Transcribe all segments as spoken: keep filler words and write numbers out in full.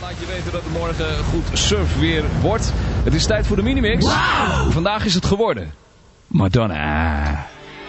Laat je weten dat het morgen goed surfweer wordt. Het is tijd voor de Minimix. Wow! Vandaag is het geworden Madonna.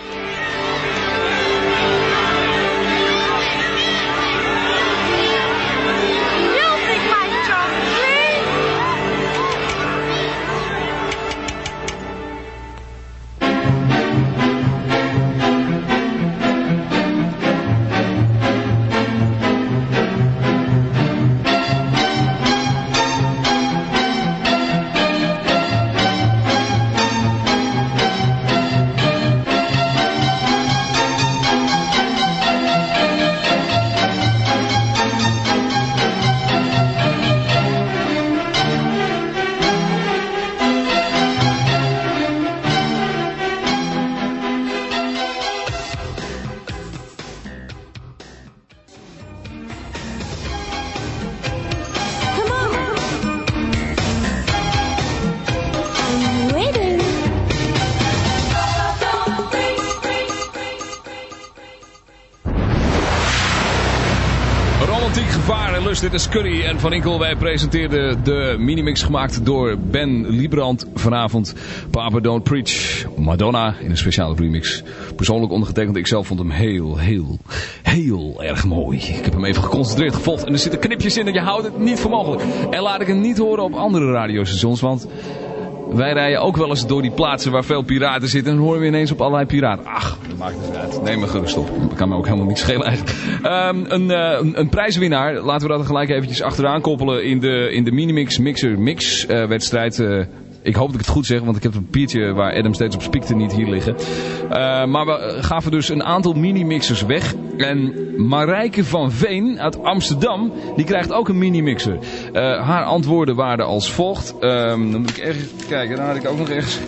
Dit is Curry en Van Inkel. Wij presenteerden de Minimix gemaakt door Ben Liebrand vanavond. Papa Don't Preach, Madonna in een speciale remix. Persoonlijk ondergetekend, ik zelf vond hem heel, heel, heel erg mooi. Ik heb hem even geconcentreerd gevolgd en er zitten knipjes in en je houdt het niet voor mogelijk. En laat ik hem niet horen op andere radiostations, want wij rijden ook wel eens door die plaatsen waar veel piraten zitten en dan horen we ineens op allerlei piraten. Ach, dat maakt het niet uit. Neem me gerust op. Dat kan me ook helemaal niet schelen eigenlijk. Um, een, uh, een, een prijswinnaar, laten we dat er gelijk eventjes achteraan koppelen in de, in de Minimix Mixer Mix uh, wedstrijd. Uh, ik hoop dat ik het goed zeg, want ik heb een papiertje waar Adam steeds op spiekte niet hier liggen. Uh, maar we gaven dus een aantal mini-mixers weg. En Marijke van Veen uit Amsterdam, die krijgt ook een mini-mixer. Uh, haar antwoorden waren als volgt. Uh, dan moet ik even kijken, dan had ik ook nog ergens...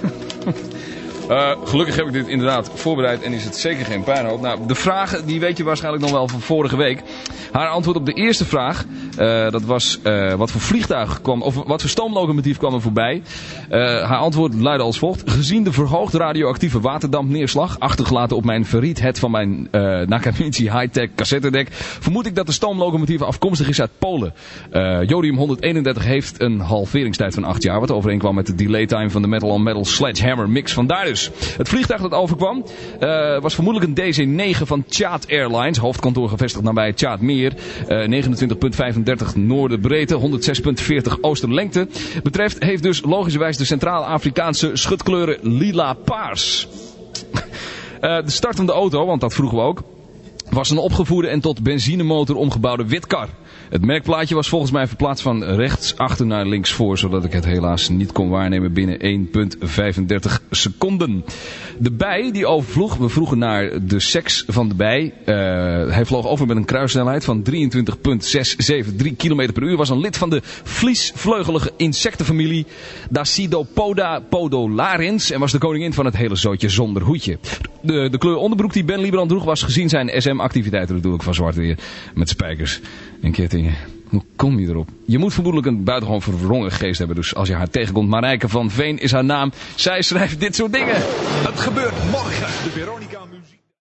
Uh, gelukkig heb ik dit inderdaad voorbereid en is het zeker geen puinhoop. Nou, de vragen, die weet je waarschijnlijk nog wel van vorige week. Haar antwoord op de eerste vraag, uh, dat was uh, wat voor vliegtuig kwam, of wat voor stoomlocomotief kwam er voorbij. Uh, haar antwoord luidde als volgt. Gezien de verhoogde radioactieve waterdampneerslag, achtergelaten op mijn verriethet van mijn uh, Nakamichi high-tech cassettedek, vermoed ik dat de stoomlocomotief afkomstig is uit Polen. Uh, Jodium honderdeenendertig heeft een halveringstijd van acht jaar, wat overeenkwam met de delay time van de Metal on Metal Sledgehammer mix. Vandaar dus. Het vliegtuig dat overkwam uh, was vermoedelijk een D C negen van Tjaat Airlines. Hoofdkantoor gevestigd nabij Tjaatmeer. Uh, negenentwintig komma vijfendertig noordenbreedte, honderdzes komma veertig oosterlengte. Betreft heeft dus logischerwijs de Centraal-Afrikaanse schutkleuren lila-paars. Uh, de start van de auto, want dat vroegen we ook, was een opgevoerde en tot benzinemotor omgebouwde witkar. Het merkplaatje was volgens mij verplaatst van rechts achter naar links voor, zodat ik het helaas niet kon waarnemen binnen één komma vijfendertig seconden. De bij die overvloog, we vroegen naar de seks van de bij. Uh, hij vloog over met een kruissnelheid van drieëntwintig komma zeshonderdzevenentachtig kilometer per uur. Was een lid van de vliesvleugelige insectenfamilie Dacidopoda podolarins en was de koningin van het hele zootje zonder hoedje. De, de kleur onderbroek die Ben Liebrand droeg was gezien zijn S M-activiteiten natuurlijk van zwart weer met spijkers en kettingen. Hoe kom je erop? Je moet vermoedelijk een buitengewoon verwrongen geest hebben. Dus als je haar tegenkomt, Marijke van Veen is haar naam. Zij schrijft dit soort dingen. Het gebeurt morgen. De Veronica Muziek.